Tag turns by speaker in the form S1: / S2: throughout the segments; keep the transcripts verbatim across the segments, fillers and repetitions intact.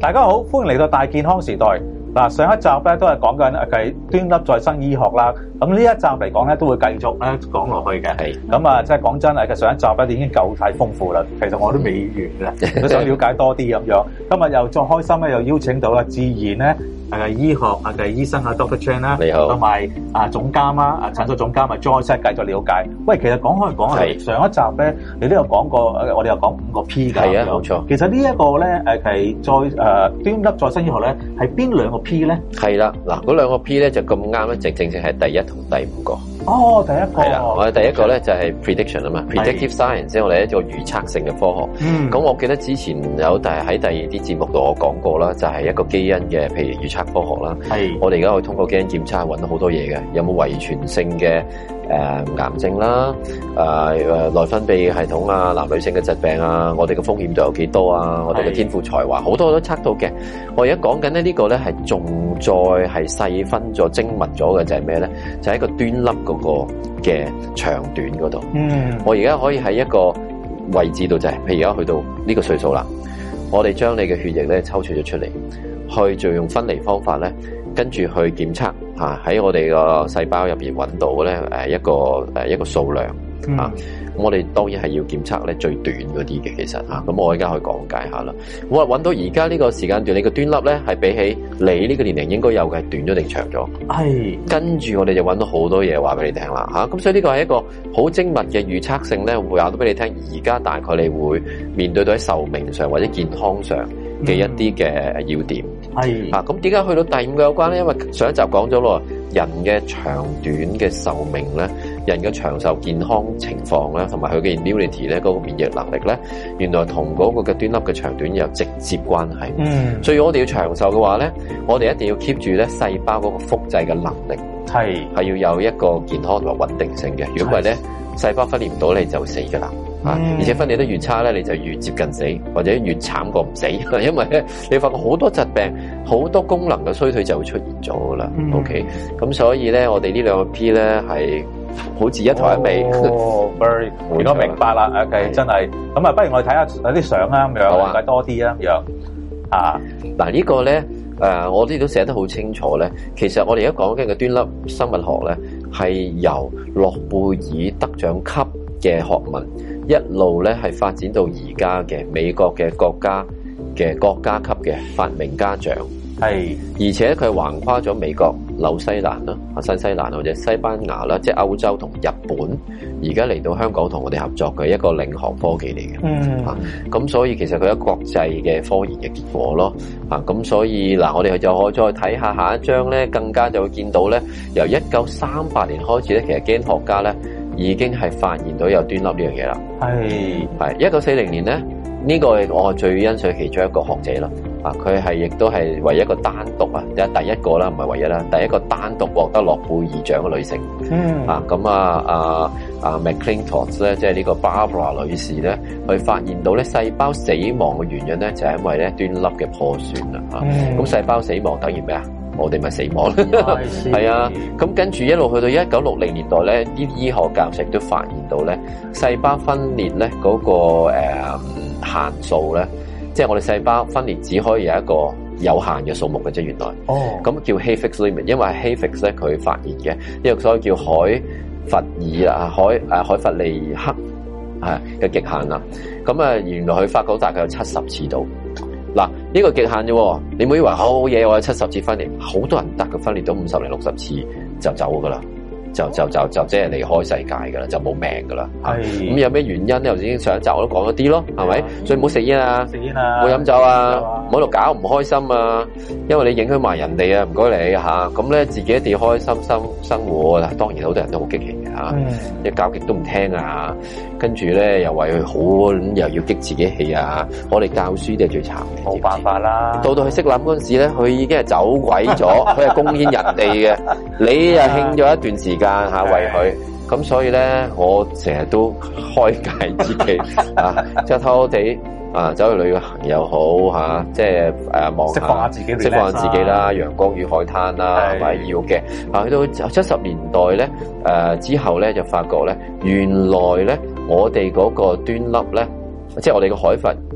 S1: 大家好，歡迎嚟到大健康時代。嗱，上一集咧都係講緊係端粒再生醫學啦。咁呢一集嚟講咧都會繼續咧講落去嘅。係咁啊，即係講真啊，嘅上一集咧已經夠太豐富啦。其實我都未完嘅，都想了解多啲咁樣。今日又再開心咧，又邀請到啊自然咧係醫學啊嘅醫生啊 Doctor Chan 啦，你好，同埋啊總監啦啊診所總監啊 Joyce 繼續了解。喂，其實講開講嚟，上一集咧你都有講過，我哋又講五個 P 㗎。係啊，冇錯。其實呢一個咧誒係再誒端粒再生醫學咧係邊兩個 P 咧？係啦，嗱嗰兩個 P 咧就咁啱咧，正正正係第一同第五個。哦，第一個係啦，我哋第一個咧就係 prediction 啊嘛 ，predictive science 即係我哋一個預測性嘅科學。嗯，咁我記得之前有第喺第二啲節目度我講過啦，就係一個基因嘅，譬如預測科學啦。係，我哋而家可以通過基因檢測揾到好多嘢嘅，有冇遺傳性嘅誒癌症啦，誒誒內分泌系統啊，男女性嘅疾病啊，我哋嘅風險度有幾多啊，我哋嘅天賦才華好多都測到嘅。我而家講緊咧呢個咧係仲再係細分咗、精密咗嘅就係咩咧？就係一個端粒嗰個嘅長短嗰度。嗯，我而家可以喺一個位置度就係，譬如而家去到呢個歲數啦，我哋將你嘅血液咧抽取咗出嚟，去就用分離方法咧，跟住去檢測嚇喺我哋個細胞入邊揾到咧誒一個誒一個數量嚇。咁、嗯、我哋當然係要檢測咧最短嗰啲嘅，其實嚇。咁我而家去講解下啦。我話揾到而家呢個時間段，你個端粒咧係比起你呢個年齡應該有嘅係短咗定長咗？係。跟住我哋就揾到好多嘢話俾你聽啦嚇。咁所以呢個係一個好精密嘅預測性咧，會話到俾你聽。而家大概你會面對到喺壽命上或者健康上嘅一啲嘅要點。係啊，咁點解去到第五個有關咧？因為上一集講咗咯，人嘅長短嘅壽命咧，人嘅長壽健康情況咧，同埋佢嘅 immunity 咧，嗰個免疫能力咧，原來同嗰個嘅端粒嘅長短有直接關係。嗯，所以我哋要長壽嘅話咧，我哋一定要 keep 住咧細胞嗰個複製嘅能力，係係要有一個健康同埋穩定性嘅。如果唔係咧，細胞分裂唔到你就會死㗎啦。啊！而且分裂得越差咧，你就越接近死，或者越慘過唔死。因為咧，你發覺好多疾病、好多功能嘅衰退就會出現咗噶啦。嗯、OK，咁所以咧，我哋呢兩個 P 咧係好似一頭一尾。哦，very，我都明白啦。OK，真係。咁啊，不如我哋睇下有啲相啊，咁樣了解多啲啊，咁樣啊。嗱、這個、呢個咧，誒，我呢度寫得好清楚咧。其實我哋而家講緊嘅端粒生物學咧，係由諾貝爾得獎級嘅學問。一路咧係發展到而家嘅美國嘅國家嘅國家級嘅發明家獎，係而且佢係橫跨咗美國、紐西蘭啦、啊新西蘭或者西班牙啦，即係歐洲同日本，而家嚟到香港同我哋合作嘅一個領航科技嚟嘅。嗯，啊咁所以其實佢係國際嘅科研嘅結果咯。啊咁所以嗱，我哋就可以再睇下下一張咧，更加就會見到咧，由一九三八年開始咧，其實基因學家咧。已經係發現到有端粒呢樣嘢啦。係係一九四零年咧，呢、這個我最欣賞其中一個學者啦。啊，佢係亦都係唯一一個單獨啊，即係第一個啦，唔係唯一啦，第一個單獨獲得諾貝爾獎嘅女性。嗯。啊，咁啊啊啊 McClintock 咧，即係呢個 Barbara 女士咧，佢發現到咧細胞死亡嘅原因咧，就係、是、因為咧端粒嘅破損啦。啊，咁、嗯、細胞死亡等於咩啊？我哋咪死亡係啊，咁跟住一路去到一九六零年代咧，啲醫學教授都發現到咧，細胞分裂咧嗰、那個誒、呃、限數咧，即係我哋細胞分裂只可以有一個有限嘅數目嘅啫，原來。哦。咁叫 Hayfix limit， 因為係 Hayfix 咧佢發現嘅，呢個所以叫海弗爾啊，海誒海弗利克係嘅極限啦。咁啊，原來佢發覺大概有七十次度。嗱，呢個極限啫，你唔好以為好嘢，我有七十次分裂，好多人得嘅分裂到五十零六十次就走噶啦，就就就就即係離開世界噶啦，就冇命噶啦。係咁有咩原因咧？頭先上一集我都講咗啲咯，係咪？所以唔好食煙啊，食煙啊，唔好飲酒啊，唔好喺度搞唔開心啊，因為你影響埋人哋啊，唔該你吓。咁咧自己一定要開心生生活。當然好多人都好激氣嘅吓，一教極都唔聽啊，跟住咧又為佢好，又要激自己氣啊。我哋教書都係最慘嘅，冇辦法啦。到到佢識諗嗰陣時咧，佢已經係走鬼咗，佢係貢獻人哋嘅，你又慶咗一段時間吓為佢。咁所以咧，我成日都開解自己啊，即係偷偷地啊，走去旅行又好吓，即係誒望下釋放下自己，釋放下自己啦，陽光與海灘啦，係咪要嘅？啊，去到七十年代咧，誒、呃、之後咧就發覺咧，原來咧我哋嗰個端粒咧，即係我哋個海弗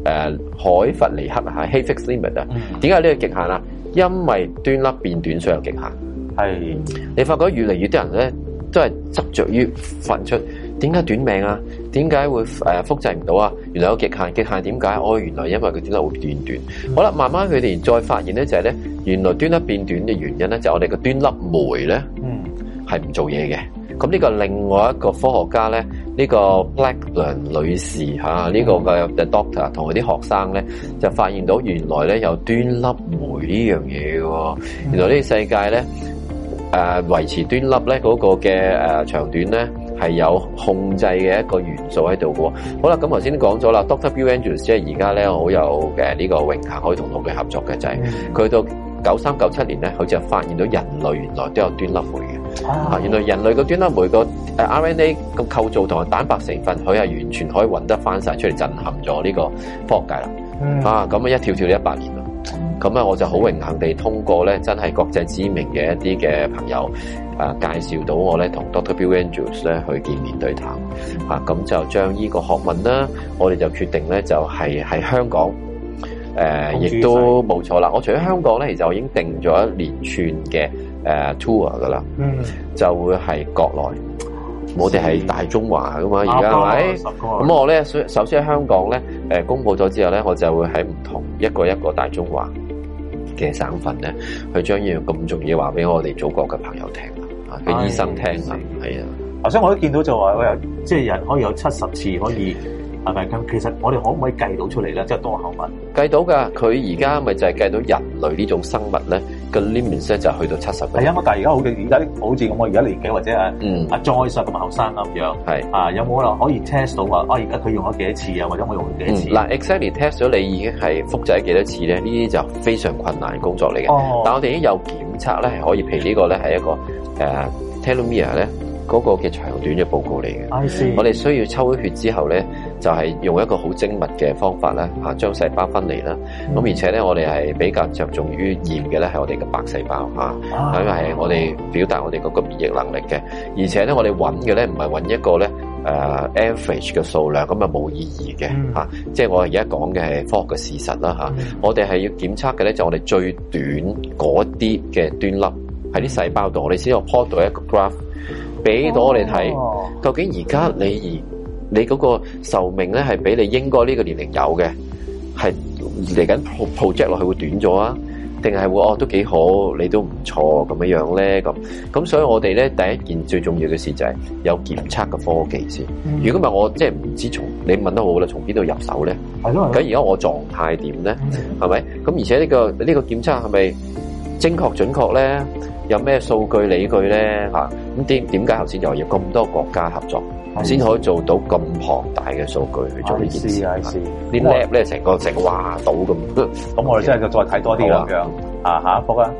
S2: 誒海弗尼克啊 Hayfix limit 啊。點解呢個極限啊？因為端粒變短所以有極限。
S1: 係
S2: 你發覺越嚟越多人咧都係執着於發出點解短命啊？點解會誒、呃、複製唔到啊？原來有極限，極限點解？哦，原來因為佢端粒會變短。好啦，慢慢佢哋再發現咧就係咧，原來端粒變短嘅原因咧就係我哋個端粒酶咧，嗯，係唔做嘢嘅。咁呢個另外一個科學家咧，呢、這個 Blackburn 女士嚇，呢、啊這個嘅 doctor 同佢啲學生咧就發現到原來咧有端粒酶呢樣嘢嘅。原來呢個世界咧。誒、呃、維持端粒咧嗰個嘅誒、呃、長短咧係有控制嘅一個元素喺度嘅。好啦，咁頭先都講咗啦 ，Doctor Bill Andrews 即係而家咧好有嘅呢個榮幸可以同佢合作嘅就係、是、佢到九三九七年咧，佢就發現到人類原來都有端粒酶嘅。啊，原來人類個端粒酶個誒 R N A 個構造同埋蛋白成分，佢係完全可以揾得翻晒出嚟，震撼咗呢個科學界啦。嗯、啊，咁啊一跳跳一百年啦。咁啊，我就好榮幸地通過咧，真係國際知名嘅一啲嘅朋友啊，介紹到我咧同 Doctor Bill Andrews 咧去見面對談啊，咁就將呢個學問啦，我哋就決定咧就係喺香港誒，亦、呃、都冇錯啦。我除咗香港咧，其實我已經定咗一連串嘅誒、呃、tour 噶啦，嗯，就會係國內。我哋係大中華噶嘛，而家係咪？咁我咧首先喺香港咧，誒公佈咗之後咧，我就會喺唔同一個一個大中華嘅省份咧，去將呢樣咁重要話俾我哋祖國嘅朋友聽啊，嘅醫生聽啊，係啊。頭先我都見到就話，我有即係人可以有七十次可以。係咪咁？其實我哋可唔可以計到出嚟咧？即係多口問計到㗎。佢而家咪就係計到人類呢種生物咧個 limit 咧就去到七十。係啊，但係而家好嘅，而家好似咁我而家年紀或者啊，嗯，阿 Joyce 咁後生咁樣，係啊，有冇可能可以 test 到話啊？而家佢用咗幾多次啊？或者我用咗幾多次？嗱、嗯、，exactly test 咗你已經係複製幾多次咧？呢啲就非常困難嘅工作嚟嘅。哦，但我哋已經有檢測咧，係可以，譬如呢個咧係一個誒、uh, telomere 咧。嗰個嘅長短嘅報告嚟嘅，我哋需要抽血之後咧，就係、是、用一個好精密嘅方法咧，嚇將細胞分離啦。咁、嗯、而且咧，我哋係比較着重於驗嘅咧，係我哋嘅白細胞嚇，咁係、啊、我哋表達我哋嗰個免疫能力嘅。而且咧，我哋揾嘅咧唔係揾一個咧誒 average 嘅數量，咁啊冇意義嘅嚇、嗯啊。即係我而家講嘅係科學嘅事實啦嚇、嗯。我哋係要檢測嘅咧，就我哋最短嗰啲嘅端粒喺啲細胞度，我哋先有 plot 到一個 graph。俾到我哋睇，究竟而家你而你嗰個壽命咧係比你應該呢個年齡有嘅，係嚟緊 project 落去會短咗啊？定係會哦都幾好，你都唔錯咁樣樣咧咁。咁所以我哋咧第一件最重要嘅事就係有檢測嘅科技先。嗯、如果唔係我即係唔知從你問得好啦，從邊度入手咧？係咯。咁而家我狀態點咧？係、嗯、咪？咁而且呢、呢個呢、呢個檢測係咪精確準確咧？有咩數據理據咧？嚇咁點點解頭先又要咁多國家合作，先可以做到咁龐大嘅數據去做呢件事？啲 lab 咧成個成個華島咁。咁我哋真係就再睇多啲啦。咁樣啊，下一幅啊。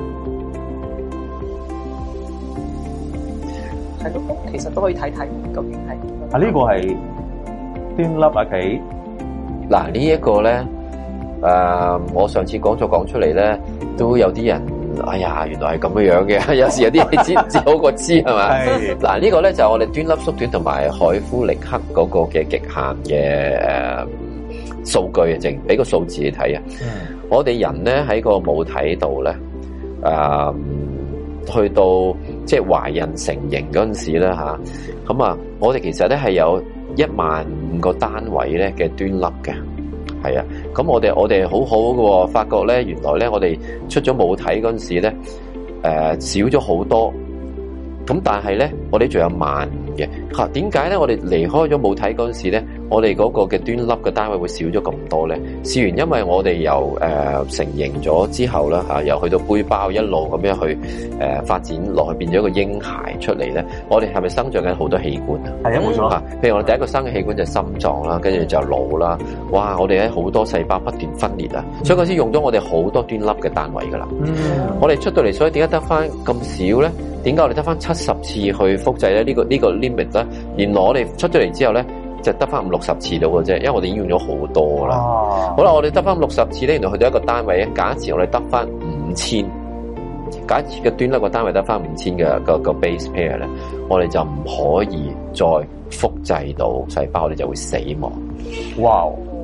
S3: 係咯，其實都可以睇睇究竟係。
S1: 啊，呢、呢個係端粒啊企。
S2: 嗱、這個、呢一個咧，誒、呃，我上次講咗講出嚟咧，都有啲人。哎呀，原來係咁樣樣嘅，有時有啲你知唔知好過知係咪？係嗱，呢、這個咧就係我哋端粒縮短同埋海夫力克嗰個嘅極限嘅誒數據啊，淨俾個數字你睇啊。嗯、我哋人咧喺個母體度咧，誒、呃、去到即係懷孕成形嗰陣時咧吓，咁啊，我哋其實咧係有一萬五個單位咧嘅端粒嘅。係啊，咁我哋我哋好好嘅，發覺咧，原來咧我哋出咗母體嗰陣時咧，誒、呃、少咗好多，咁但係咧我哋仲有萬嘅，吓點解咧？我哋離開咗母體嗰陣時咧，我哋嗰個嘅端粒嘅單位會少咗咁多咧？事緣因為我哋由誒、呃、成形咗之後啦，吓、啊、又去到背包一路咁樣去誒、呃、發展落去，變咗一個嬰孩出嚟咧。我哋係咪生長緊好多器官啊？係啊，冇錯吓。譬如我哋第一個生嘅器官就係心臟啦，跟住就腦啦。哇！我哋咧好多細胞不斷分裂啊，所以嗰時用咗我哋好多端粒嘅單位噶啦。嗯，我哋出到嚟，所以點解得翻咁少咧？點解我哋得翻七十次去複製咧？呢、這個呢、這個 limit 咧，原來我哋出咗嚟之後咧，就得翻五六十次到嘅啫，因為我哋已經用咗好多啦。哦，好啦，我哋得翻五六十次咧，原來去到一個單位咧，假設我哋得翻五千，假設個端粒個單位得翻五千嘅個個 base pair 咧，我哋就唔可以再複製到細胞，我哋就會死亡。哇！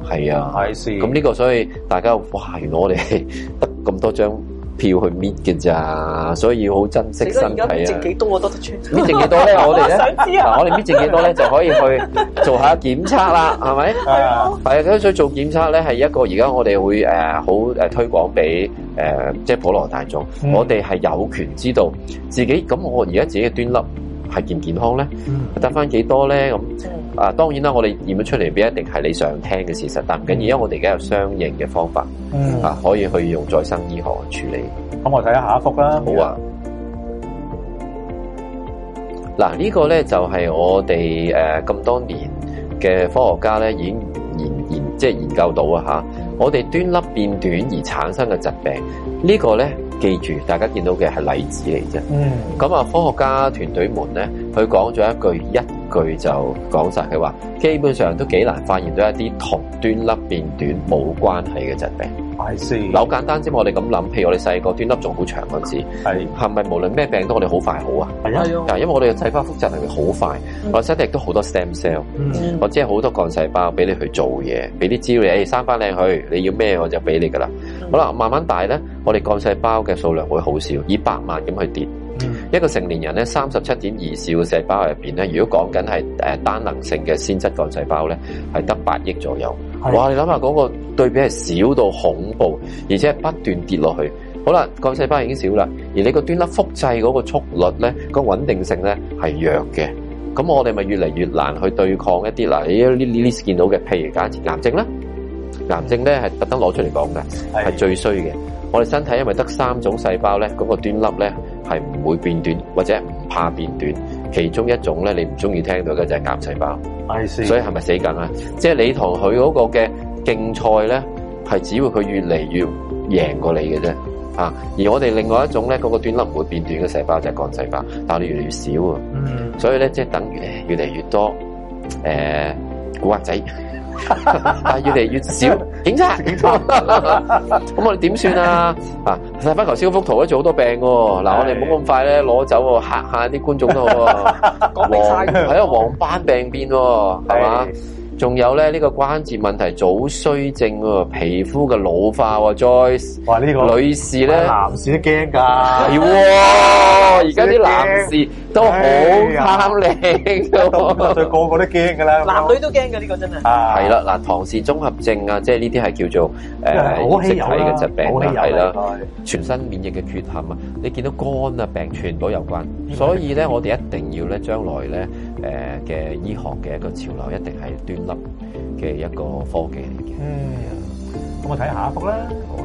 S2: 係啊，
S1: 係是。
S2: 咁呢個所以大家哇，原來我哋得咁多張票去搣嘅咋，所以要好珍惜身體啊！
S3: 搣剩幾多我都得穿。
S2: 搣剩幾多咧？我哋咧，
S3: 想知啊
S2: 嗱，我哋搣剩幾多咧，就可以去做下檢測啦，係咪？
S1: 係啊，
S2: 係啊，咁所以做檢測咧係一個而家我哋會誒好誒推廣俾誒即係普羅大眾，
S1: 嗯、
S2: 我哋係有權知道自己咁我而家自己嘅端粒係健唔健康咧？得翻幾多咧？咁啊，當然啦，我哋驗咗出嚟，唔一定係你想聽嘅事實，但唔緊要，因為我哋而家有相應嘅方法，
S1: 嗯、
S2: 啊，可以去用再生醫學去處理。
S1: 咁我睇下下一幅啦。
S2: 好啊。嗱，呢個咧就係我哋誒咁多年嘅科學家咧已經研研即係研究到啊嚇，我哋端粒變短而產生嘅疾病，呢個咧記住，大家見到嘅係例子嚟啫。
S1: 嗯。咁
S2: 啊，科學家團隊們咧，佢講咗一句一句就講晒，佢話基本上都幾難發現到一啲同端粒變短冇關係嘅疾病。
S1: 係先。
S2: 嗱，好簡單啫嘛，我哋咁諗，譬如我哋細個端粒仲好長嗰陣時，係係咪無論咩病都我哋好快好啊？
S1: 係啊，
S2: 因為我哋嘅細胞複製能力好快，嗯、我哋身體亦都好多 stem cell，、嗯、或者係好多幹細胞俾你去做嘢，俾啲資料你，誒生翻靚去，你要咩我就俾你噶啦。嗯、好啦，慢慢大咧，我哋幹細胞嘅數量會好少，以百萬咁去跌。嗯、一個成年人咧，三十七點二兆嘅細胞入邊咧，如果講緊係誒單能性嘅纖質幹細胞咧，係得八億左右。哇！你諗下嗰個對比係少到恐怖，而且係不斷跌落去。好啦，幹細胞已經少啦，而你個端粒複製嗰個速率咧，個穩定性咧係弱嘅。咁我哋咪越嚟越難去對抗一啲嗱，你呢呢呢見到嘅，譬如假設癌症啦，癌症咧係特登攞出嚟講嘅，係最衰嘅。我哋身體因為得三種細胞咧，嗰、嗰個端粒咧係唔會變短或者唔怕變短，其中一種咧你唔中意聽到嘅就係癌細胞。所以係咪死緊啊？即係你同佢嗰個嘅競賽咧，係只會佢越嚟越贏過你嘅啫。啊！而我哋另外一種咧，嗰、嗰個端粒唔會變短嘅細胞就係幹細胞，但係我哋越嚟越少啊。嗯。所以咧，即係等於越嚟越多誒古惑仔，但係越嚟越少警察。警察。咁我哋點算啊？啊！睇翻頭先嗰幅圖咧，做好多病喎。嗱，我哋唔好咁快咧攞走喎，嚇下啲觀眾都好喎。
S3: 講明晒。
S2: 係啊，黃斑病變喎，係嘛？仲有咧呢、這個關節問題、早衰症喎、皮膚嘅老化喎 ，Joyce。哇！呢、這個女士咧，
S1: 男士都驚㗎。
S2: 係喎，而家啲男士都好貪靚㗎。
S1: 對個個都驚㗎啦。
S3: 男女都驚㗎，呢個真係。
S2: 係啦，嗱，唐氏綜合症啊，即係呢啲係叫做誒染色體嘅疾病啦，係啦，全身免疫嘅缺陷啊，你見到肝啊病全部有關，所以咧我哋一定要咧將來咧誒嘅醫學嘅一個潮流，一定係端粒嘅一個科技嚟嘅。
S1: 嗯，咁我睇下一幅啦。好啊。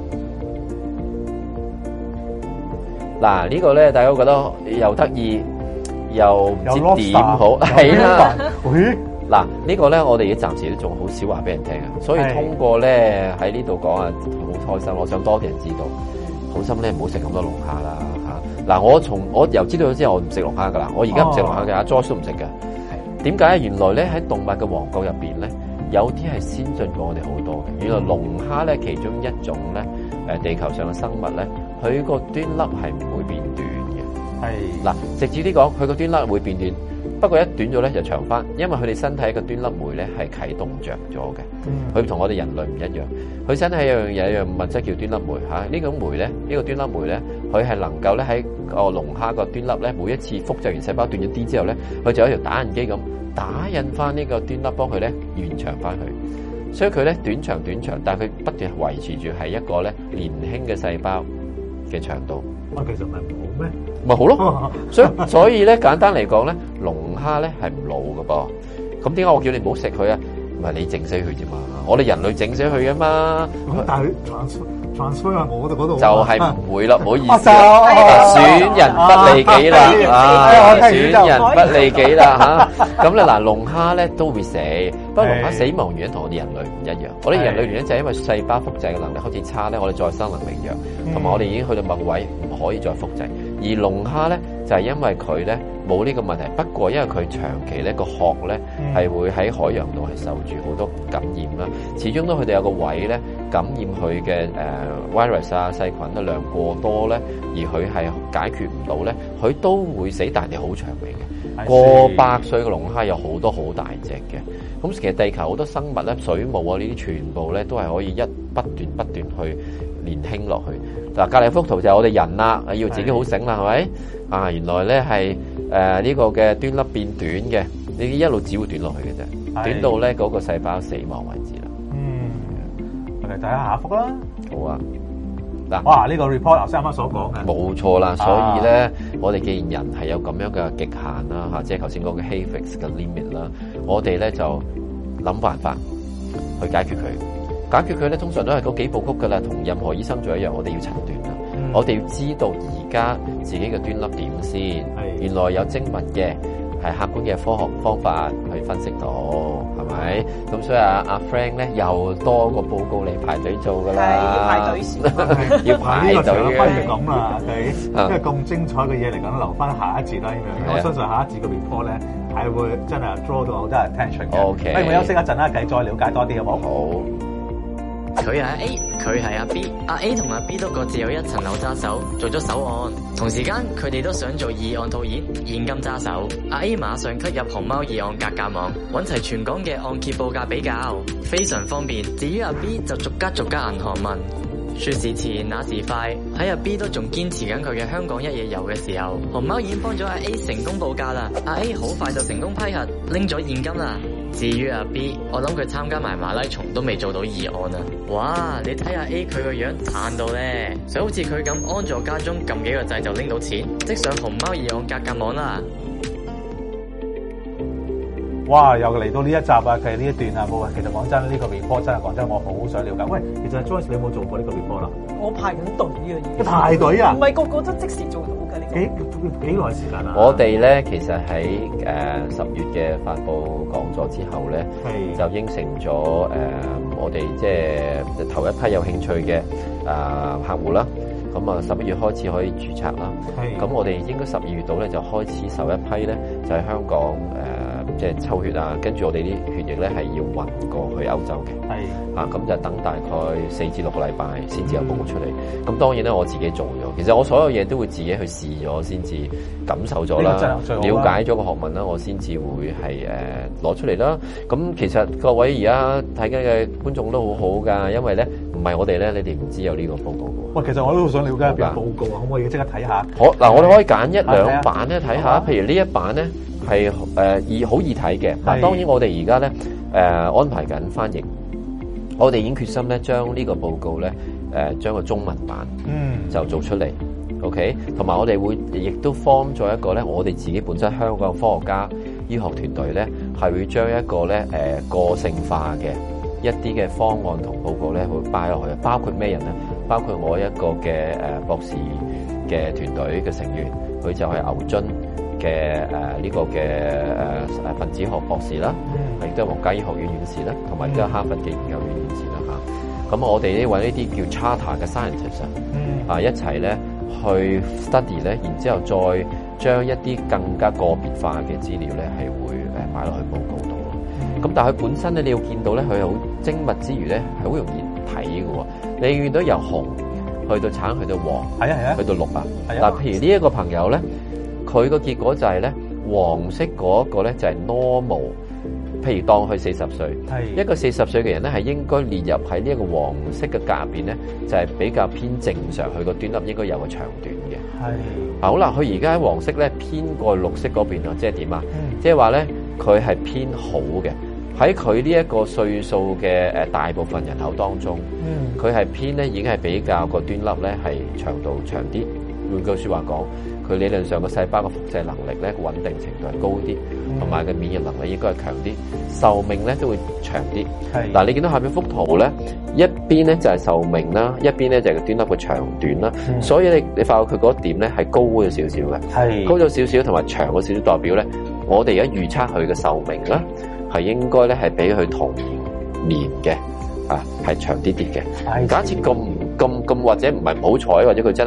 S1: 嗱，
S2: 呢個咧大家覺得又得意又唔知點好，係啦。嗱，呢個咧我哋而家暫時都仲好少話俾人聽啊，所以通過咧喺呢度講啊，好開心，我想多啲人知道，好心咧唔好食咁多龍蝦啦嚇。嗱，我從我由知道咗之後，我唔食龍蝦噶啦，我而家唔食龍蝦嘅，阿 Joyce 都唔食嘅。點解？原來咧喺動物嘅王國入邊咧，有啲係先進過我哋好多嘅。原來龍蝦咧其中一種咧，誒地球上嘅生物咧，佢個端粒係唔會變短嘅。係嗱，直接啲講，佢個端粒會變短。不過一短咗咧就長翻，因為佢哋身體嘅端粒酶咧係啟動着咗嘅。佢同、嗯、我哋人類唔一樣，佢身體有樣有一樣物質叫端粒酶嚇。呢、啊、種酶咧，呢、呢個端粒酶咧，佢係能夠咧喺個龍蝦個端粒咧，每一次複製完細胞斷咗啲之後咧，佢就有一條打印機咁打印翻呢個端粒，幫佢咧延長翻佢。所以佢咧短長短長，但係佢不斷維持住係一個咧年輕嘅細胞嘅長度。
S1: 啊，其實唔係唔好咩？
S2: 咪好咯，所以所以咧簡單嚟講咧，龍蝦咧係唔老㗎噃。咁點解我叫你唔好食佢啊？唔係你整死佢啫嘛，我哋人類整死佢啊嘛。
S1: 咁但係 transfer transfer 喺我哋嗰度
S2: 就係唔會啦，唔好意思，損人不利己啦，啊，損人不利己啦嚇。咁咧嗱，龍蝦咧都會死，不過龍蝦死亡原因同我哋人類唔一樣。我哋人類原因就係因為細胞複製嘅能力開始差咧，我哋再生能力弱，同埋我哋已經去到某位唔可以再複製。 而龍蝦咧就係、是、因為佢咧冇呢個問題，不過因為佢長期咧個殼咧係會喺海洋度係受住好多感染啦，始終都佢哋有個位咧感染佢嘅誒 virus 啊細菌啊量過多咧，而佢係解決唔到咧，佢都會死，但係好長命嘅，過百歲嘅龍蝦有好多好大隻嘅。咁其實地球好多生物咧，水母啊呢啲全部咧都係可以一不斷不斷去年輕落去。嗱，隔離幅圖就係我哋人啦，要自己好醒啦，係咪？啊，原來咧係誒呢個嘅端粒變短嘅，你一路只會短落去嘅啫，短到咧嗰個細胞死亡為止啦。
S1: 嗯，我哋睇下下一幅啦。
S2: 好啊。嗱，
S1: 哇！呢、這個 report 頭先啱啱所講嘅，
S2: 冇錯啦。所以咧，啊、我哋既然人係有咁樣嘅極限啦，嚇，即係頭先講嘅 Hayfix 嘅 limit 啦，我哋咧就諗辦法去解決佢。解決佢咧，通常都係嗰幾部曲噶啦，同任何醫生做一樣，我哋要診斷啦，嗯、我哋要知道而家自己嘅端粒點先，原來有精密嘅。係客觀嘅科學方法去分析到，係咪？咁所以啊，阿 Frank 咧又多個報告你排隊做噶啦，
S3: 要排隊先，
S2: 要排隊嘅。
S1: 不如咁啦，因為咁精彩嘅嘢嚟講，留翻下一節啦，咁樣。我相信下一節嘅 report 咧係會真係 draw 到好多 attention 嘅。
S2: OK，
S1: 不如休息一陣啦，繼續再了解多啲好冇？
S2: 好。
S4: 佢係阿 A，佢係阿 B， 阿 A 同阿 B 都各自有一層樓揸手，做咗首案。同時間佢哋都想做二案套現，現金揸手。阿 A 馬上 click 入熊貓二案格價網，揾齊全港嘅按揭報價比較，非常方便。至於阿 B 就逐家逐家銀行問，說時遲那時快，喺阿 B 都仲堅持緊佢嘅香港一夜遊嘅時候，熊貓已經幫咗阿 A 成功報價啦。阿 A 好快就成功批核，拎咗現金啦。至於阿 B， 我諗佢參加埋馬拉松都未做到二案啊！哇，你睇下 A 佢個樣賺到咧，想好似佢咁安坐家中撳幾個掣就拎到錢，即上熊貓二案格價網啦！
S1: 哇，又嚟到呢一集啊，其實呢一段啊，冇啊，其實講真，呢、這個 report 真係講真，我好想了解。喂，其實 Joyce 你有冇做過呢個 report 啦？
S3: 我排緊隊啊，已經
S1: 排隊啊？
S3: 唔係個個都即時做到嘅呢、這個。幾幾耐時間啊？
S2: 我哋咧其實喺誒十月嘅發布講座之後咧，
S1: 係
S2: 就應承咗誒、呃、我哋即係頭一批有興趣嘅啊、呃、客戶啦。咁啊，十一月開始可以註冊啦。係。咁我哋應該十二月度咧就開始首一批咧，就喺香港誒。呃即係抽血啊，跟住我哋啲血液咧係要運過去歐洲嘅，係啊，咁就等大概四至六個禮拜先至有報告出嚟。咁、嗯、當然咧，我自己做咗，其實我所有嘢都會自己去試咗，先至感受咗啦，了解咗個學問啦，我先至會係誒攞出嚟啦。咁其實各位而家睇緊嘅觀眾都好好㗎，因為咧唔係我哋咧，你哋唔知有呢個報告嘅。
S1: 喂，其實我都好想了解下邊個報告啊，可唔可以即刻睇下？
S2: 好嗱，我哋可以揀一兩版咧睇下，譬如呢一版咧。係誒易好易睇嘅，嗱當然我哋而家咧誒安排緊翻譯，我哋已經決心咧將呢個報告咧誒將個中文版嗯就做出嚟、嗯、，OK， 同埋我哋會亦都 form 咗一個咧，我哋自己本身香港科學家醫學團隊咧係會將一個咧誒、呃、個性化嘅一啲嘅方案同報告咧會擺落去，包括咩人咧？包括我一個嘅誒、呃、博士嘅團隊嘅成員，佢就係牛津嘅誒呢個嘅誒誒分子學博士啦，亦、嗯、都係皇家醫學院院士啦，同埋而家哈佛嘅研究院院士啦嚇。咁、嗯、我哋呢揾呢啲叫 charter 嘅 scientist 啊、嗯，一齊咧去 study 咧，然之後再將一啲更加個別化嘅資料咧係會誒擺落去報告度咯。咁、嗯、但係佢本身咧，你要見到咧，佢係好精密之餘咧，係好容易睇嘅喎。你見到由紅去到橙去到黃，係啊係啊，去到綠啊。嗱，譬如呢一個朋友咧。佢個結果就係咧，黃色嗰個咧就係 normal， 譬如當佢四十歲，一個四十歲嘅人咧係應該列入喺呢一個黃色嘅格入邊咧，就係比較偏正常，佢個端粒應該有個長短嘅。係，好啦，佢而家喺黃色咧偏過綠色嗰邊啊，即係點啊？即係話咧，佢係偏好嘅。喺佢呢一個歲數嘅誒大部分人口當中，佢係偏咧已經係比較個端粒咧係長度長啲。換句説話講，佢理論上個細胞嘅複製能力咧穩定程度係高啲，同埋嘅免疫能力應該係強啲，壽命咧都會長啲。係嗱，你見到下邊幅圖咧，一邊咧就係壽命啦，一邊咧就係個端粒嘅長短啦。嗯、所以你你發覺佢嗰點咧係高咗少少嘅，係高咗少少，同埋長咗少少，代表咧我哋而家預測佢嘅壽命咧係應該咧係比佢同年嘅啊係長啲啲嘅。假設咁咁咁或者唔係唔好彩，或者佢真係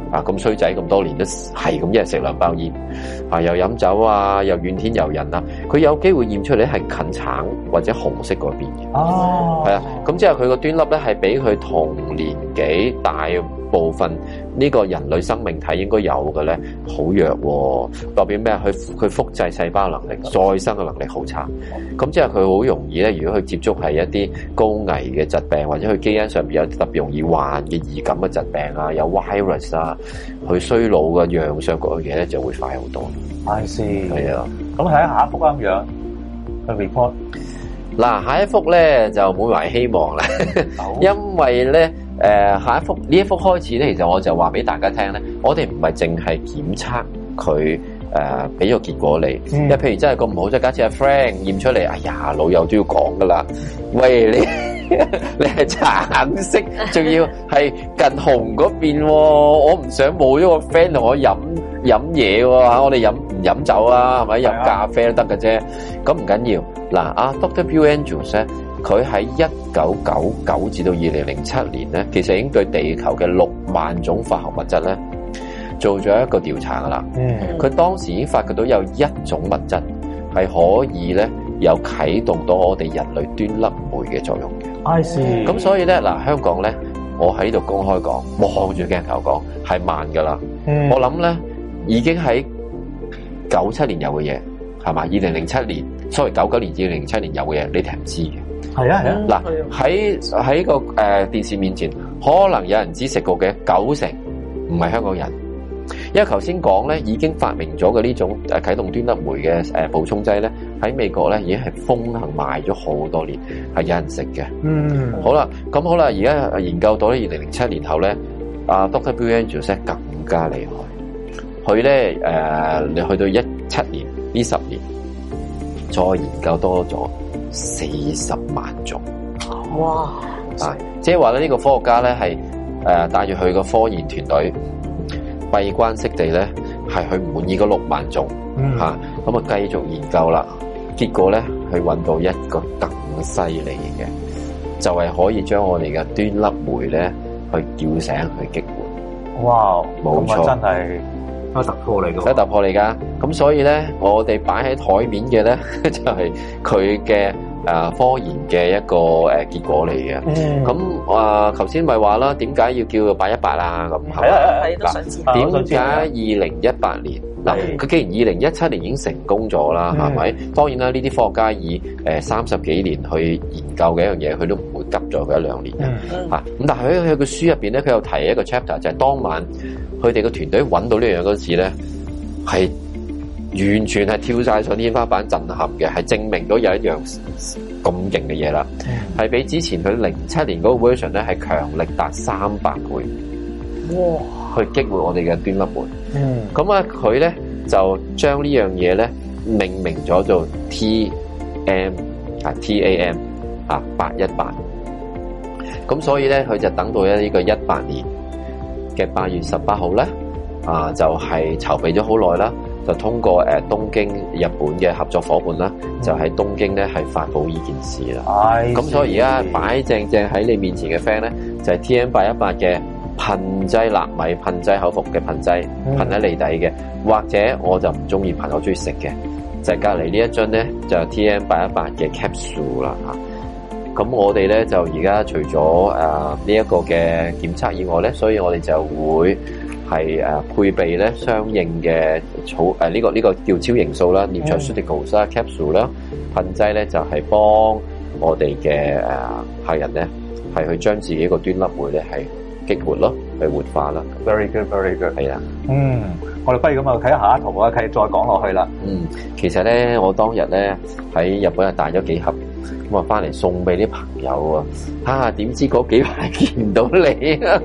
S2: 啊咁衰仔咁多年都係咁一日食兩包煙，啊又飲酒啊，又怨天尤人啊，佢有機會驗出嚟係近橙或者紅色嗰邊嘅。
S1: 哦，
S2: 係啊，咁即係佢個端粒咧係比佢同年紀大部分呢個人類生命體應該有嘅咧好弱，代表咩啊？佢佢複製細胞能力、再生嘅能力好差。咁即係佢好容易咧，如果佢接觸係一啲高危嘅疾病，或者佢基因上邊有特別容易患嘅易感嘅疾病啊，有 virus 啊，佢衰老嘅樣上嗰樣嘢咧就會快好多。
S1: I see。
S2: 係啊，
S1: 咁睇下一幅咁樣嘅 report。
S2: 嗱，下一幅咧就滿懷希望啦，因為咧誒、呃、下一幅呢一幅開始咧，其實我就話俾大家聽咧，我哋唔係淨係檢測佢誒俾個結果你，因為、嗯、譬如真係咁唔好，即係假設阿 Frank 驗出嚟，哎呀老友都要講噶啦，喂你你係橙色，仲要係近紅嗰邊喎，我唔想冇咗個 friend 同我飲飲嘢喎嚇，我哋飲唔飲酒啊，係咪飲咖啡都得嘅啫，咁唔緊要。嗱，阿 Doctor Bill Andrews 咧，佢喺一九九九至到二零零七年咧，其實已經對地球嘅六萬種化學物質咧做咗一個調查噶啦。嗯，佢當時已經發覺到有一種物質係可以咧有啟動到我哋人類端粒酶嘅作用嘅。I see。咁所以咧，嗱香港咧，我喺度公開講，望住鏡頭講係慢噶啦。嗯，我諗咧已經喺九七年有嘅嘢，係嘛？二零零七年。sorry， 九九年至二零零七年有嘅嘢，你哋係唔知嘅。係啊係啊。嗱喺喺個誒、呃、電視面前，可能有人知食過嘅九成唔係香港人，因為頭先講咧已經發明咗嘅呢種誒啟動端粒酶嘅誒補充劑咧，喺美國咧已經係風行賣咗好多年，係有人食嘅。嗯。好啦，咁好啦，而家研究到咧二零零七年後咧，阿 Doctor Bill Andrews 更加厲害，佢咧誒你去到一七年呢十年。再研究多咗四十萬種，哇！啊，即係話咧，呢個科學家咧係誒帶住佢個科研團隊閉關式地咧係去滿意嗰六萬種，吓咁啊繼續研究啦。結果咧，佢揾到一個更犀利嘅，就係、是、可以將我哋嘅端粒酶咧去叫醒、去激活。哇！冇錯，真係。一突破嚟嘅，一突破嚟噶，咁所以咧，我哋擺喺台面嘅咧，就係佢嘅誒科研嘅一個誒結果嚟嘅。咁啊，頭先咪話啦，點解要叫八一八啊？咁係啊，係都想知。點解二零一八年嗱？佢既然二零一七年已經成功咗啦，係咪？當然啦，呢啲科學家以誒三十幾年去研究嘅一樣嘢，佢都唔會急咗佢一兩年嘅嚇。咁但係喺佢個書入邊咧，佢有提一個 chapter，就係當晚。佢哋個團隊揾到呢樣嗰時咧，係完全係跳晒上天花板震撼嘅，係證明到有一樣咁勁嘅嘢啦，係、嗯、比之前佢零七年嗰個 version 咧係強力達三百倍，哇！去激活我哋嘅端粒酶。嗯，咁啊佢咧就將呢樣嘢咧命名咗做 T M 啊 T A M 啊八一八，咁所以咧佢就等到咧呢個一八年嘅八月十八號咧，啊就係籌備咗好耐啦，就通過誒、呃、東京日本嘅合作伙伴啦，嗯、就喺東京咧係發佈呢件事啦。咁、哎、所以而家擺正正喺你面前嘅 friend 咧，就係、是、T M 八一八嘅噴劑納米噴劑口服嘅噴劑，噴喺脷底嘅，或者我就唔中意噴，我中意食嘅，就係隔離呢一樽咧就係 T M 八一八嘅 capsule 啦嚇。咁我哋咧就而家除咗誒呢一個嘅檢測以外咧，所以我哋就會係誒、呃、配備咧相應嘅草誒呢、呃這個呢、這個叫超營素啦 nutraceuticals 啦 capsule 啦噴劑咧就係、是、幫我哋嘅誒客人咧係去將自己個端粒酶咧係激活咯，去活化啦。Very good, very good。係啊，嗯，我哋不如咁啊睇下下一圖啊，繼續再講落去啦。嗯，其實咧我當日咧喺日本係帶咗幾盒。咁啊，翻嚟送俾啲朋友啊！啊，點知嗰幾排見唔到你啊！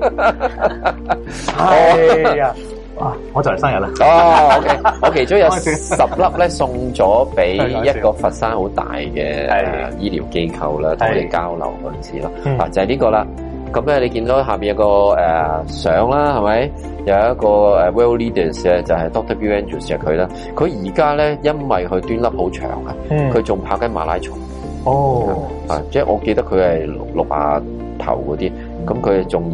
S2: 哎呀，哇！我就嚟生日啦！哦，OK，我其中有十粒咧送咗俾一個佛山好大嘅誒醫療機構啦，同我哋交流嗰陣時咯。啊，就係呢個啦。咁咧，你見到下邊有個誒相啦，係咪？有一個誒 World Leaders 咧，就係 Doctor Bill Andrews 就係佢啦。佢而家咧，因為佢端粒好長啊，佢仲跑緊馬拉松。哦，啊，即係我記得佢係六六啊頭嗰啲，咁佢仲要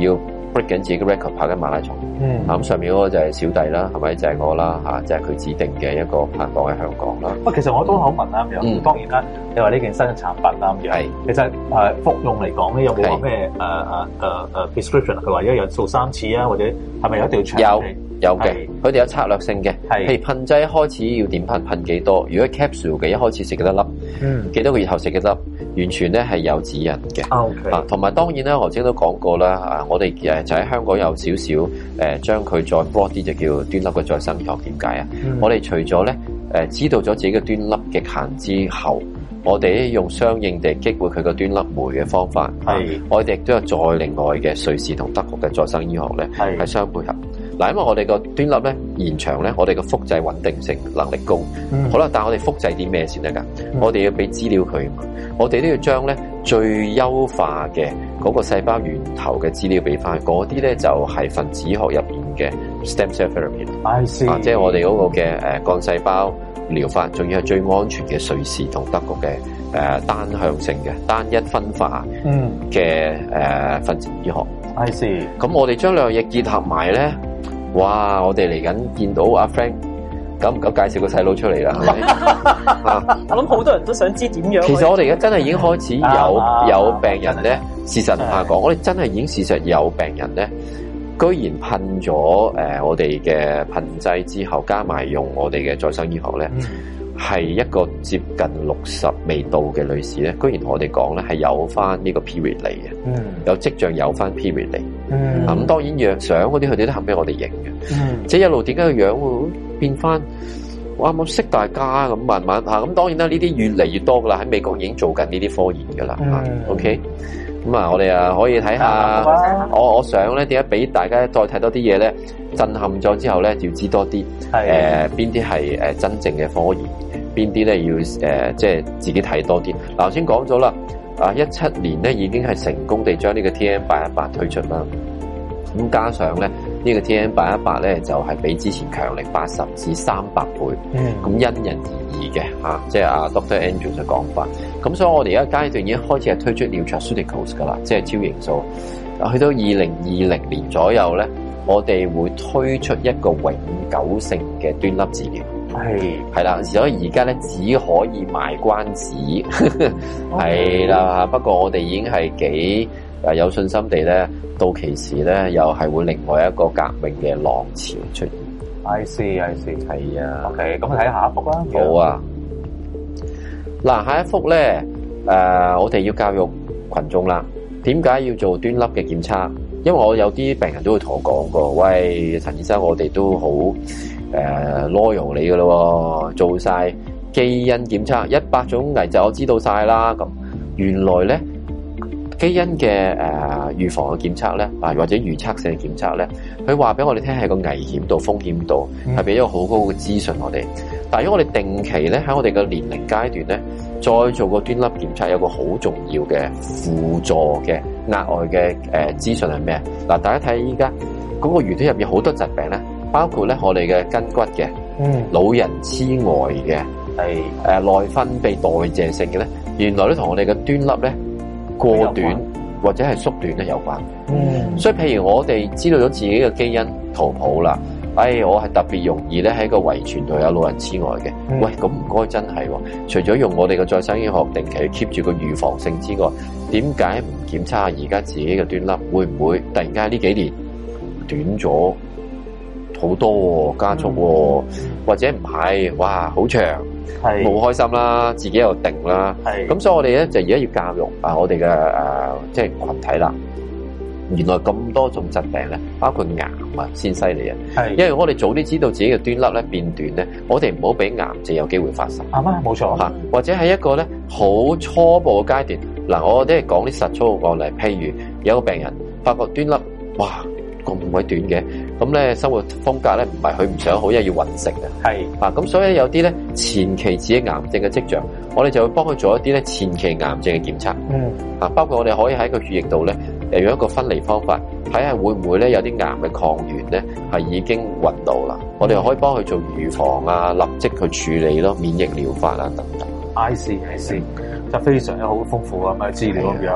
S2: break 緊自己嘅 record 跑緊馬拉松。
S1: 嗯，
S2: 咁上面嗰個就係小弟啦，係咪就係、是、我啦嚇，即係佢指定嘅一個拍檔喺香港啦。
S1: 不過其實我都好問啦咁樣，
S2: 嗯、
S1: 當然啦，你話呢件新嘅產品啦咁樣，
S2: 係
S1: 其實誒服用嚟講咧，有冇話咩誒誒誒誒 prescription？佢話一日做三次啊，或者係咪有一定要長期？
S2: 有嘅，佢哋有策略性嘅，
S1: 係
S2: 譬如噴劑一開始要點噴，噴幾多？如果 capsule 嘅一開始食幾多粒，
S1: 嗯，幾
S2: 多個月後食幾多粒，完全咧係有指引嘅。
S1: OK，
S2: 啊，同埋當然啦，我頭先都講過啦，啊，我哋誒就喺香港有少少誒，將佢再 broad 啲就叫端粒嘅再生醫學。點解啊？
S1: 嗯、
S2: 我哋除咗咧誒知道咗自己嘅端粒極限之後，我哋用相應地激活佢個端粒酶嘅方法，係、啊、我哋亦都有再另外嘅瑞士同德國嘅再生醫學咧，係相配合。嗱，因為我哋個端粒咧延長咧，我哋個複製穩定性能力高。嗯、好啦，但係我哋複製啲咩先得㗎？嗯、我哋要俾資料佢嘛，我哋都要將咧最優化嘅嗰個細胞源頭嘅資料俾翻，嗰啲咧就係分子學入邊嘅 stem cell therapy。I see，啊，即係我哋嗰個嘅誒幹細胞療法，仲要係最安全嘅瑞士同德國嘅誒、呃、單向性嘅單一分化嘅誒分子醫學。I see，咁我哋將兩樣嘢結合埋咧。哇！我哋嚟緊見到阿 Frank，敢唔敢介紹個細佬出嚟啦？係咪？啊、
S3: 我諗好多人都想知點樣。
S2: 其實我哋而家真係已經開始有、啊、有病人咧，事實同下講，我哋真係已經事實有病人咧，居然噴咗誒我哋嘅噴劑之後，加埋用我哋嘅再生醫學咧，係、嗯、一個接近六十未到嘅女士咧，居然同我哋講咧係有翻呢個 period 嚟嘅，嗯、有跡象有翻 period 嚟。咁、嗯嗯、當然樣相嗰啲佢哋都肯俾我哋影嘅，嗯、即係一路點解個樣會變翻？哇！我識大家咁慢慢嚇，咁當然啦，呢啲越嚟越多噶啦，喺美國已經做緊呢啲科研噶啦嚇。OK，咁啊，我哋啊可以睇下，嗯、我我想咧點解俾大家再睇多啲嘢咧，震撼咗之後咧，要知多啲誒邊啲係誒真正嘅科研，邊啲咧要誒、呃、即係自己睇多啲。嗱，頭先講咗啦。啊！一七年咧已經係成功地將呢個 T M 八一八推出啦，咁加上咧呢、呢個 T M 八一八咧就係、是、比之前強力八十至三百倍，咁、嗯、因人而異嘅嚇，即係阿 Doctor Andrew 嘅講法。咁所以我哋而家階段已經開始係推出 nutraceuticals 噶啦，即係超營素。去到二零二零年左右咧，我哋會推出一個永久性嘅端粒治療。係係啦，所以而家咧只可以賣關子，係啦。不過我哋已經係幾誒有信心地咧，到期時咧又係會另外一個革命嘅浪潮出現。I see, I see，係啊。OK，咁睇下一幅啦。好啊。嗱，下一幅咧，誒、呃，我哋要教育群眾啦。點解要做端粒嘅檢測？因為我有啲病人都會同我講過，喂，陳醫生，我哋都好。誒、uh, loyal 你噶咯，做晒基因檢測，一百種危疾我知道晒啦。咁原來咧基因嘅誒預防嘅檢測咧，啊或者預測性嘅檢測咧，佢話俾我哋聽係個危險度、風險度，係俾咗好高嘅資訊我哋。但係如果我哋定期咧喺我哋嘅年齡階段咧，再做個端粒檢測，有個好重要嘅輔助嘅額外嘅誒資訊係咩？嗱，大家睇依家嗰個魚體入邊好多疾病咧。包括咧，我哋嘅筋骨嘅，嗯，老人痴呆嘅，係誒內分泌代謝性嘅咧，原來都同我哋嘅端粒咧過短或者係縮短咧有關。嗯，所以譬如我哋知道咗自己嘅基因圖譜啦，哎，我係特別容易咧喺個遺傳度有老人痴呆嘅。嗯、喂，咁唔該真係，除咗用我哋嘅再生醫學定期去 keep 住個預防性之外，點解唔檢測下而家自己嘅端粒會唔會突然間呢幾年短咗？好多加速、哦，嗯、或者唔係，哇，好長，係好開心啦，自己又定啦，係咁，所以我哋咧就而家要教育啊，我哋嘅誒即係群體啦。原來咁多種疾病咧，包括癌啊，先犀利啊，係因為我哋早啲知道自己嘅端粒咧變短咧，我哋唔好俾癌症有機會發生。啱啊，冇錯嚇，或者係一個咧好初步嘅階段。嗱，我哋講啲實操個例，譬如有個病人發覺端粒，哇！咁鬼短嘅，咁咧生活風格咧唔係佢唔想好，因為要揾食嘅。係啊，咁所以有啲咧前期自己癌症嘅跡象，我哋就會幫佢做一啲咧前期癌症嘅檢測。嗯，啊，包括我哋可以喺個血液度咧，誒用一個分離方法，睇下會唔會咧有啲癌嘅抗原咧係已經揾到啦。嗯、我哋可以幫佢做預防啊，立即去處理咯，免疫療法啊等等。I see, I see，就非常之好豐富咁嘅資料咁樣。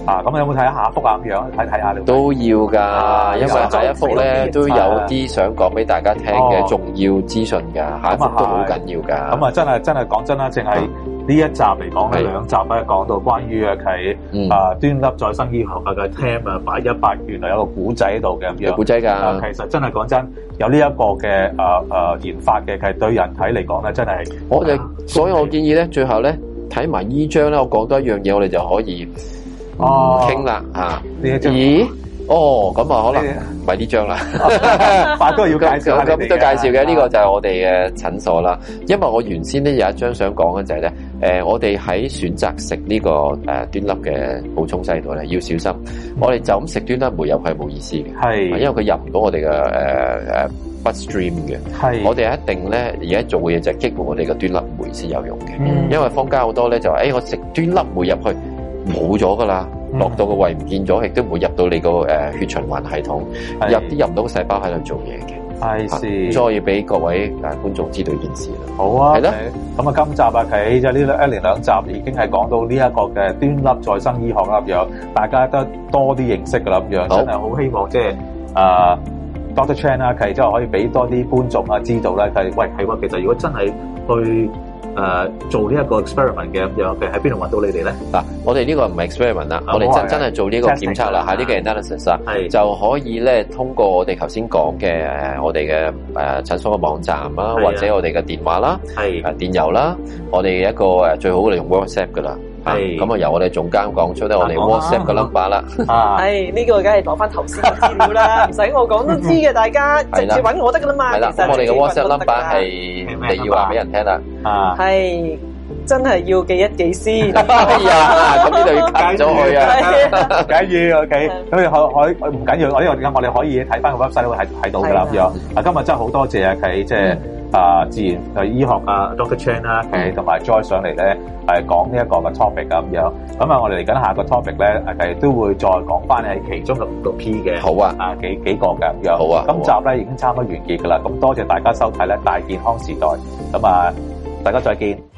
S1: 啊，咁有冇睇下下一幅啊？咁樣睇睇下你
S2: 都要㗎，因為下一幅咧都有啲想講俾大家聽嘅重要資訊㗎，下一幅都好緊要㗎。
S1: 咁啊，真係真係講真啦，淨係呢一集嚟講咧，兩集咧講到關於嘅係啊端粒再生醫學嘅 T A M 啊，八一八原來有個古仔喺度嘅咁樣。
S2: 有古仔㗎。
S1: 其實真係講真，有呢一個嘅誒誒研發嘅，其實對人體嚟講咧，真係
S2: 我哋，所以我建議咧，最後咧睇埋依張咧，我講多一樣嘢，我哋就可以哦傾啦嚇。
S1: 呢一張
S2: 咦？哦，咁啊，可能唔係呢張啦，
S1: 發哥要介紹下，
S2: 咁都介紹嘅。呢個就係我哋嘅診所啦。因為我原先咧有一張想講嘅就係咧，誒，我哋喺選擇食呢個誒端粒嘅補充劑度咧，要小心。我哋就咁食端粒酶入去係冇意思嘅，
S1: 係，
S2: 因為佢入唔到我哋嘅誒誒 bloodstream 嘅。係，我哋一定咧而家做嘅嘢就係激活我哋嘅端粒酶先有用嘅。嗯，因為坊間好多咧就話，誒，我食端粒酶入去冇咗噶啦。落到個胃唔見咗，亦都唔會入到你個誒血循環系統，入啲入唔到個細胞喺度做嘢嘅。係是，所以我要俾各位誒觀眾知道呢件事啦。好啊，係啦。咁啊，今集啊，其實呢一連兩集已經係講到呢一個嘅端粒再生醫學啦，咁樣大家都多啲認識噶啦，咁樣真係好希望即係啊 Doctor Chan 啦，其實即係可以俾多啲觀眾啊知道咧，係喂係喎，其實如果真係去誒、呃、做呢一個 experiment 嘅咁樣，佢喺邊度揾到你哋咧？嗱，我哋呢個唔係 experiment 啦，我哋真真係做呢個檢測啦，喺呢個 analysis 啊，就可以咧通過我哋頭先講嘅誒，我哋嘅誒診所嘅網站啦，或者我哋嘅電話啦，係誒電郵啦，我哋一個誒最好嘅用 WhatsApp 噶啦。係咁啊！由我哋總監講出咧，我哋 WhatsApp 嘅 number 啦。
S5: 係呢個梗係攞翻頭先嘅資料啦，唔使我講都知嘅，大家直接揾我得噶啦嘛。
S2: 係啦，咁我哋嘅 WhatsApp number 係你要話俾人聽啦。啊，
S5: 係真係要記一記先。
S2: 哎呀，咁呢度要加咗佢啊，
S1: 緊要 OK。咁你可可唔緊要？我呢個點解我哋可以睇翻個 website 會睇睇到㗎啦咁樣。啊，今日真係好多謝啊佢即係。啊，自然誒醫學啊 Doctor Chan 啦，佢同埋 Joy 上嚟咧，係講呢一個嘅 topic 咁樣。咁啊，我哋嚟緊下個 topic 咧，係都會再講翻係其中嘅五個 P 嘅。好啊，啊幾幾個嘅咁樣。好啊。今集咧已經差唔多完結㗎啦。咁多謝大家收睇咧《大健康時代》。咁啊，大家再見。